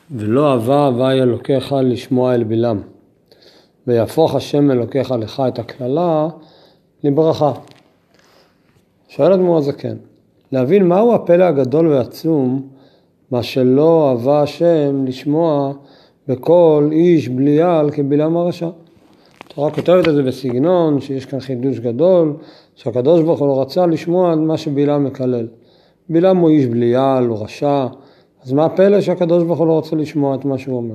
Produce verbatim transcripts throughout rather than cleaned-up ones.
ולא אהבה הווי אלוקיך לשמוע אל בלעם, ויהפוך השם אלוקיך לך את הכללה לברכה. שואל אדמו"ר הזקן, להבין מהו הפלא הגדול והעצום, מה שלא אהבה השם לשמוע בכל איש בליעל כבלעם הרשע. התורה כותבת את זה בסגנון שיש כאן חידוש גדול, שהקדוש ברוך הוא לא רצה לשמוע מה שבלעם מקלל. בלעם הוא איש בליעל, הוא רשע, אז מה הפלא שהקדוש ברוך הוא לא רוצה לשמוע את מה שהוא אומר?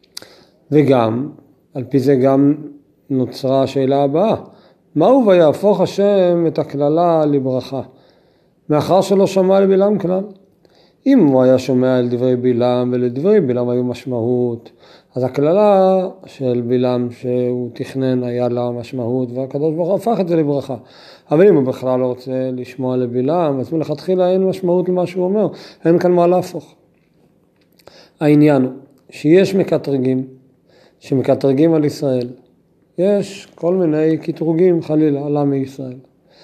וגם, על פי זה גם נוצרה השאלה הבאה, מהו ויהפוך השם את הכללה לברכה? מאחר שלא שמע לבלעם כלל. אם הוא היה שומע אל דברי בלעם ולדברי בלעם היו משמעות, אז הכללה של בלעם שהוא תכנן היה לה משמעות, והקדוש ברוך הוא הפך את זה לברכה. אבל אם הוא בכלל לא רוצה לשמוע לבלעם, אז מלכתחילה אין משמעות למה שהוא אומר, אין כאן מה להפוך. העניין הוא שיש מקטרגים, שמקטרגים על ישראל. יש כל מיני קטרוגים חלילה על עם ישראל,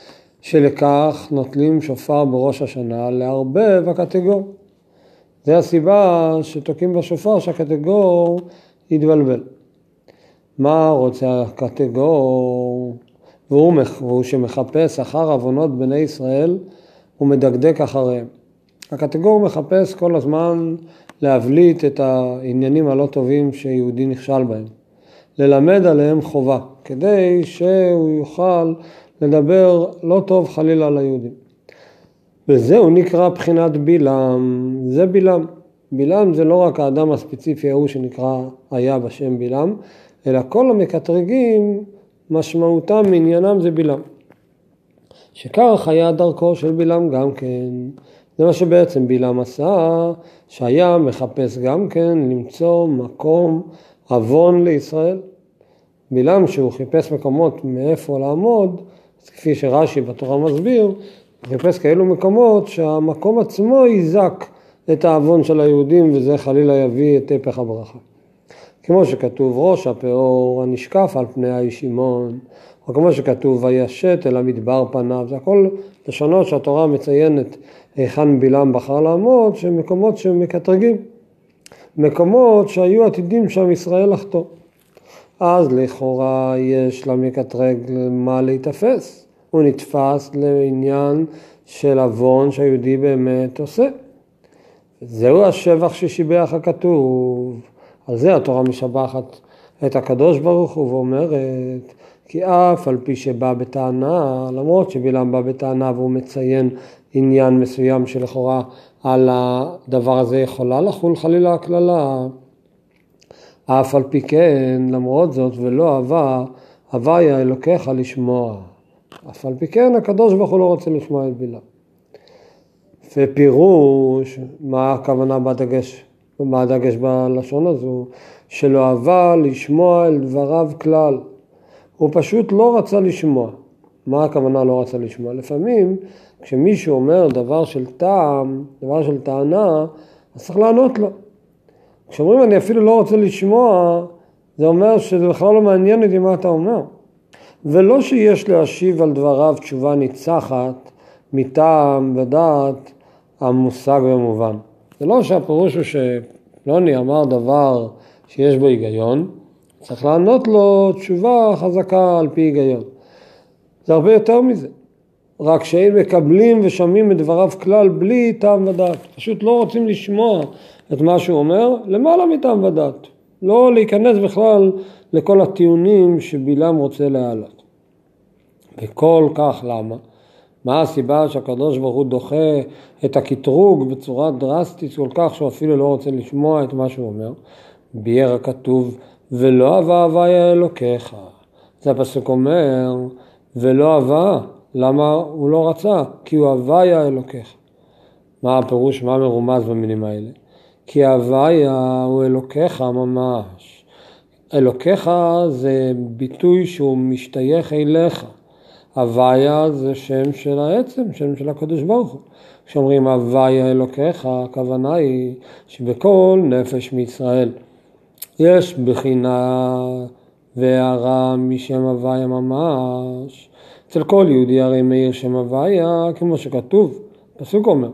שלכך נוטלים שופר בראש השנה לערבב הקטגור. זה הסיבה שתוקעים בשופר שהקטגור יתבלבל. מה רוצה הקטגור? והוא, והוא שמחפש אחר עוונות בני ישראל, הוא מדקדק אחריהם. הקטגור מחפש כל הזמן להבליט את העניינים הלא טובים שיהודי נכשל בהם. ללמד עליהם חובה, כדי שהוא יוכל לדבר לא טוב חלילה על היהודים. וזהו נקרא בחינת בלעם, זה בלעם. בלעם זה לא רק האדם הספציפי ההוא שנקרא היה בשם בלעם, אלא כל המקטרגים משמעותם מעניינם זה בלעם. שכך היה דרכו של בלעם גם כן. זה מה שבעצם בלעם עשה, שהיה מחפש גם כן למצוא מקום עוון לישראל. בלעם שהוא חיפש מקומות מאיפה לעמוד, כפי שרש"י בתורה מסביר, חיפש כאלו מקומות שהמקום עצמו יזק את העוון של היהודים, וזה חלילה יביא את הפך הברכה. כמו שכתוב ראש הפאור הנשקף על פני הישימון, או כמו שכתוב וישת אל המדבר פניו, זה הכל לשונות שהתורה מציינת היכן בלעם בחר לעמוד, שהם מקומות שמקטרגים, מקומות שהיו עתידים שם ישראל לחטוא. אז לכאורה יש למקטרג מה להתאפס, הוא נתפס לעניין של עוון שהיהודי באמת עושה. זהו השבח ששיבח הכתוב, על זה התורה משבחת את הקדוש ברוך הוא ואומרת, כי אף על פי שבא בטענה, למרות שבלעם בא בטענה והוא מציין עניין מסוים שלכאורה על הדבר הזה יכולה לחול חלילה הכללה, אף על פי כן, למרות זאת ולא אהבה, הוויה אלוקיך לשמוע. אף על פי כן, הקדוש ברוך הוא לא רוצה לשמוע את בלעם. ופירוש, מה הכוונה בדגש, מה הדגש בלשון הזו? שלא אהבה לשמוע אל דבריו כלל. הוא פשוט לא רצה לשמוע. מה הכוונה לא רצה לשמוע? לפעמים, כשמישהו אומר דבר של טעם, דבר של טענה, אז צריך לענות לו. כשאומרים אני אפילו לא רוצה לשמוע, זה אומר שזה בכלל לא מעניין אותי מה אתה אומר. ולא שיש להשיב על דבריו תשובה ניצחת, מטעם ודעת המושג במובן. זה לא שהפירוש הוא שפלוני אמר דבר שיש בו היגיון, צריך לענות לו תשובה חזקה על פי היגיון. זה הרבה יותר מזה. רק שהם מקבלים ושומעים את דבריו כלל בלי טעם ודעת. פשוט לא רוצים לשמוע את מה שהוא אומר, למעלה מטעם ודעת. לא להיכנס בכלל לכל הטיעונים שבלעם רוצה להעלות. וכל כך למה? מה הסיבה שהקדוש ברוך הוא דוחה את הקטרוג בצורה דרסטית כל כך שהוא אפילו לא רוצה לשמוע את מה שהוא אומר? ביאר הכתוב, ולא אהבה הוויה אלוקיך. זה הפסוק אומר, ולא אהבה. למה הוא לא רצה? כי הוא הוויה אלוקיך. מה הפירוש, מה מרומז במילים האלה? כי הוויה הוא אלוקיך ממש. אלוקיך זה ביטוי שהוא משתייך אליך. הוויה זה שם של העצם, שם של הקדוש ברוך הוא. כשאומרים הוויה אלוקיך, הכוונה היא שבכל נפש מישראל יש בחינה והערה משם הוויה ממש. אצל כל יהודי הרי מאיר שם הוויה, כמו שכתוב, פסוק אומר,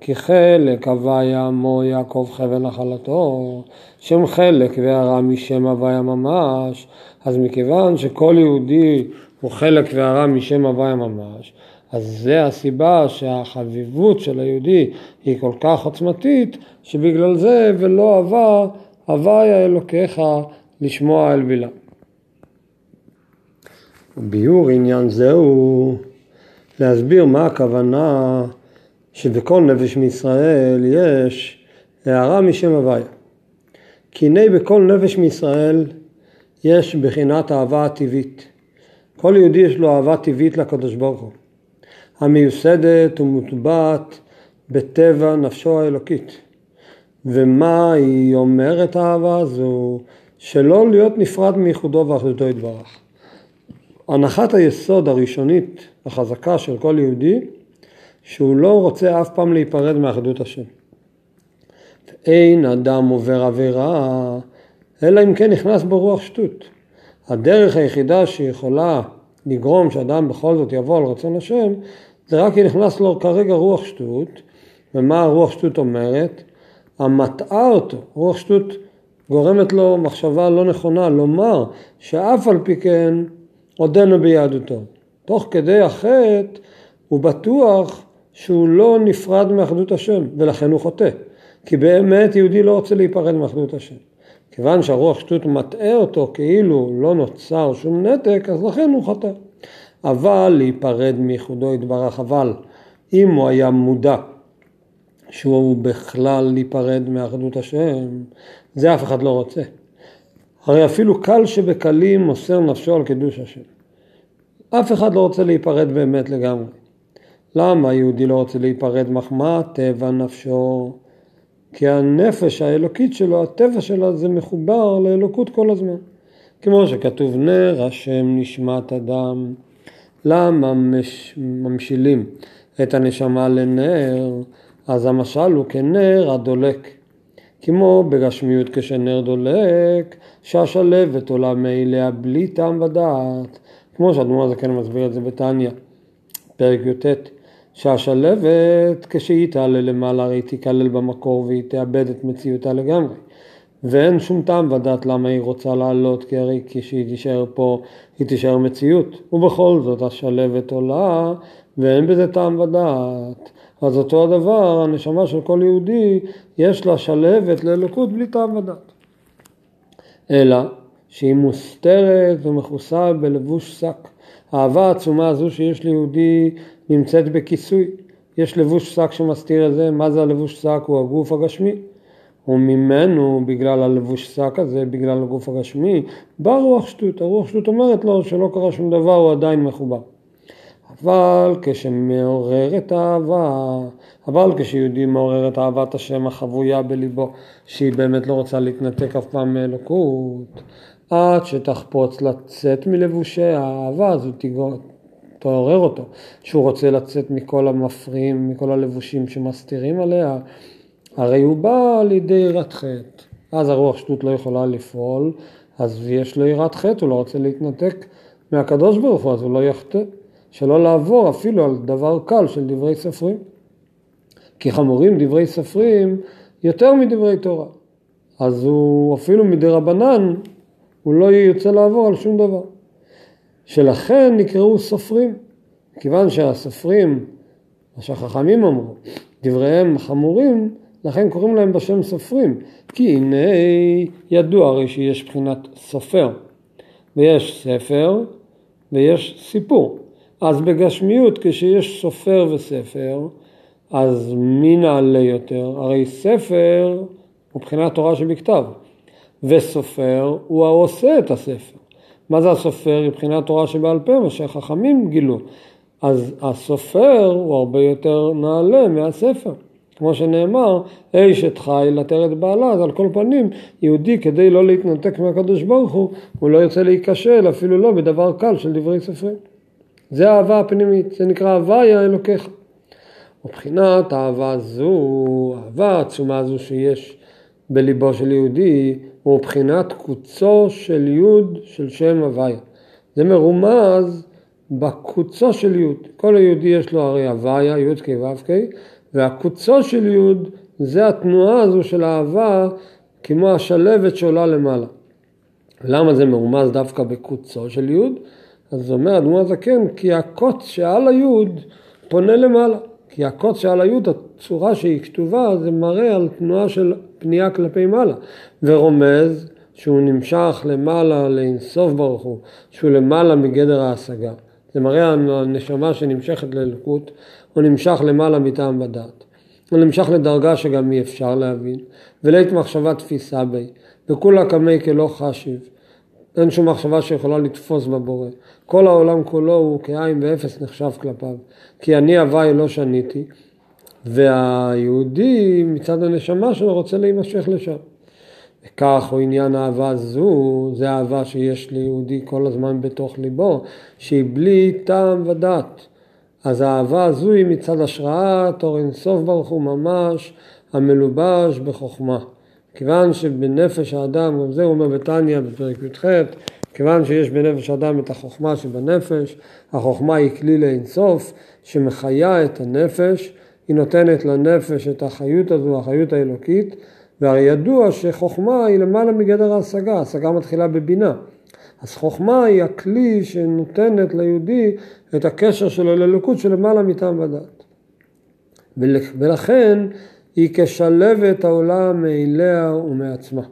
כי חלק הוויה מו יעקב חבל נחלתו, שם חלק והרע משם הוויה ממש, אז מכיוון שכל יהודי הוא חלק והרע משם הוויה ממש, אז זה הסיבה שהחביבות של היהודי היא כל כך עוצמתית, שבגלל זה ולא אהבה, הוויה אלוקיך לשמוע אל בלעם. ביור עניין זהו להסביר מה הכוונה שבכל נפש מישראל יש הערה משם הוויה. כי הנה בכל נפש מישראל יש בחינת אהבה טבעית. כל יהודי יש לו אהבה טבעית לקדוש ברוך הוא, המיוסדת ומוטבעת בטבע נפשו האלוקית. ומה היא אומרת האהבה הזו? שלא להיות נפרד מייחודו ואחדותו יתברך. הנחת היסוד הראשונית החזקה של כל יהודי, שהוא לא רוצה אף פעם להיפרד מאחדות השם. אין אדם עובר עבירה, אלא אם כן נכנס ברוח שטות. הדרך היחידה שיכולה לגרום שאדם בכל זאת יבוא על רצון השם, זה רק כי נכנס לו כרגע רוח שטות. ומה הרוח שטות אומרת? המטעה אותו. רוח שטות גורמת לו מחשבה לא נכונה, לומר שאף על פי כן עודנו ביהדותו. תוך כדי החטא הוא בטוח שהוא לא נפרד מאחדות השם, ולכן הוא חוטא. כי באמת יהודי לא רוצה להיפרד מאחדות השם. כיוון שהרוח שטות מטעה אותו כאילו לא נוצר שום נתק, אז לכן הוא חטא. אבל להיפרד מייחודו יתברך, אבל אם הוא היה מודע שהוא בכלל להיפרד מאחדות השם, זה אף אחד לא רוצה. הרי אפילו קל שבקלים מוסר נפשו על קידוש השם. אף אחד לא רוצה להיפרד באמת לגמרי. למה יהודי לא רוצה להיפרד? מחמה טבע נפשו. כי הנפש האלוקית שלו, הטבע שלה, זה מחובר לאלוקות כל הזמן. כמו שכתוב נר השם נשמת אדם. למה ממשילים את הנשמה לנר? אז המשל הוא כנר הדולק. כמו בגשמיות כשנר דולק, שהשלבת עולה מאליה בלי טעם ודעת. כמו שהאדמו"ר הזקן מסביר את זה בתניא, פרק י"ט, שהשלבת כשהיא תעלה למעלה הרי תיכלל במקור והיא תאבד את מציאותה לגמרי. ואין שום טעם ודעת למה היא רוצה לעלות, כי הרי כשהיא תישאר פה היא תישאר מציאות. ובכל זאת השלבת עולה ואין בזה טעם ודעת. אז אותו הדבר, הנשמה של כל יהודי יש לה שלבת לאלוקות בלי טעם ודעת. אלא שהיא מוסתרת ומכוסה בלבוש שק. האהבה העצומה הזו שיש ליהודי נמצאת בכיסוי. יש לבוש שק שמסתיר את זה. מה זה הלבוש שק? הוא הגוף הגשמי. וממנו, בגלל הלבוש שק הזה, בגלל הגוף הגשמי, בא רוח שטות. הרוח שטות אומרת לו שלא קרה שום דבר, הוא עדיין מחובר. אבל כשמעורר את האהבה, אבל כשיהודי מעורר את אהבת השם החבויה בליבו, שהיא באמת לא רוצה להתנתק אף פעם מאלוקות, עד שתחפוץ לצאת מלבושי האהבה, אז הוא תעורר אותו, שהוא רוצה לצאת מכל המפריעים, מכל הלבושים שמסתירים עליה, הרי הוא בא לידי יראת חטא. אז הרוח שטות לא יכולה לפעול, אז יש לו יראת חטא, הוא לא רוצה להתנתק מהקדוש ברוך הוא, אז הוא לא יחטא. שלא לעבור אפילו על דבר קל של דברי ספרים. כי חמורים דברי ספרים יותר מדברי תורה. אז הוא אפילו מדי רבנן, הוא לא יוצא לעבור על שום דבר. שלכן נקראו סופרים. כיוון שהסופרים, מה שהחכמים אמרו, דבריהם חמורים, לכן קוראים להם בשם סופרים. כי הנה ידוע הרי שיש בחינת סופר. ויש ספר ויש סיפור. אז בגשמיות כשיש סופר וספר, אז מי נעלה יותר? הרי ספר הוא בחינת תורה שבכתב, וסופר הוא העושה את הספר. מה זה הסופר? מבחינת תורה שבעל פה, מה שהחכמים גילו. אז הסופר הוא הרבה יותר נעלה מהספר. כמו שנאמר, אשת חי לתר את בעלה, אז על כל פנים, יהודי כדי לא להתנתק מהקדוש ברוך הוא, הוא לא יוצא להיכשל, אפילו לא בדבר קל של דברי ספרים. זה האהבה הפנימית, זה נקרא הוויה אלוקיך. מבחינת האהבה הזו, האהבה העצומה הזו שיש בליבו של יהודי, הוא מבחינת קוצו של יוד של שם הוויה. זה מרומז בקוצו של יוד. כל היהודי יש לו הרי הוויה, יוד כי וו כי, והקוצו של יוד זה התנועה הזו של האהבה כמו השלבת שעולה למעלה. למה זה מרומז דווקא בקוצו של יוד? אז זה אומר אדמו"ר הזקן, כי הקוץ שעל היוד פונה למעלה. כי הקוץ שעל היוד, הצורה שהיא כתובה, זה מראה על תנועה של פנייה כלפי מעלה. ורומז שהוא נמשך למעלה לאינסוף ברוך הוא, שהוא למעלה מגדר ההשגה. זה מראה על הנשמה שנמשכת לאלוקות, הוא נמשך למעלה מטעם בדעת. הוא נמשך לדרגה שגם אי אפשר להבין, ולית מחשבה תפיסה בי, וכולה כמי כלא חשיב. אין שום מחשבה שיכולה לתפוס בבורא. כל העולם כולו הוא כעין ואפס נחשב כלפיו. כי אני הוואי לא שניתי, והיהודי מצד הנשמה שלו רוצה להימשך לשם. וכך הוא עניין האהבה זו, זה האהבה שיש ליהודי כל הזמן בתוך ליבו, שהיא בלי טעם ודעת. אז האהבה הזו היא מצד השראת אור אינסוף ברוך הוא ממש המלובש בחוכמה. כיוון שבנפש האדם, גם זה הוא אומר בתניא בפרק י"ח, כיוון שיש בנפש האדם את החוכמה שבנפש, החוכמה היא כלי לאינסוף שמחיה את הנפש, היא נותנת לנפש את החיות הזו, החיות האלוקית, והרי ידוע שחוכמה היא למעלה מגדר ההשגה, ההשגה מתחילה בבינה. אז חוכמה היא הכלי שנותנת ליהודי את הקשר שלו לאלוקות שלמעלה מטעם ודעת. ולכן היא כשלבת העולם מאליה ומעצמה.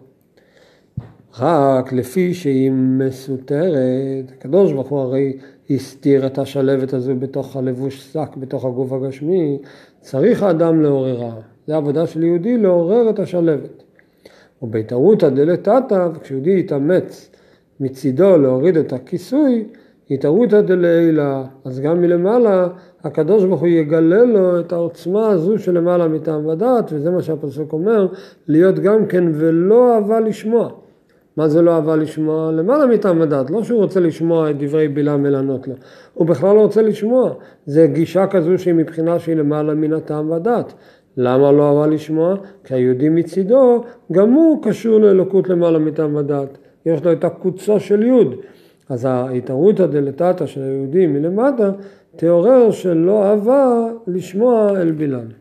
רק לפי שהיא מסותרת, הקדוש ברוך הוא הרי הסתיר את השלבת הזו בתוך הלבוש שק, בתוך הגוף הגשמי, צריך האדם לעוררה. זה העבודה של יהודי לעורר את השלבת. ובהתערותא דלתתא, כשיהודי יתאמץ מצידו להוריד את הכיסוי, התערותא דלעילא, אז גם מלמעלה הקדוש ברוך הוא יגלה לו את העוצמה הזו שלמעלה מטעם ודעת, וזה מה שהפסוק אומר, להיות גם כן ולא אהבה לשמוע. מה זה לא אהבה לשמוע? למעלה מטעם ודעת, לא שהוא רוצה לשמוע את דברי בלעם מלענות לו, הוא בכלל לא רוצה לשמוע, זה גישה כזו שהיא מבחינה שהיא למעלה מן הטעם ודעת. למה לא אהבה לשמוע? כי היהודי מצידו גם הוא קשור לאלוקות למעלה מטעם ודעת, יש לו את הקוצו של יוד. אז ההתערותא דלתתא של היהודי מלמטה תעורר שלא אהבה לשמוע אל בלעם.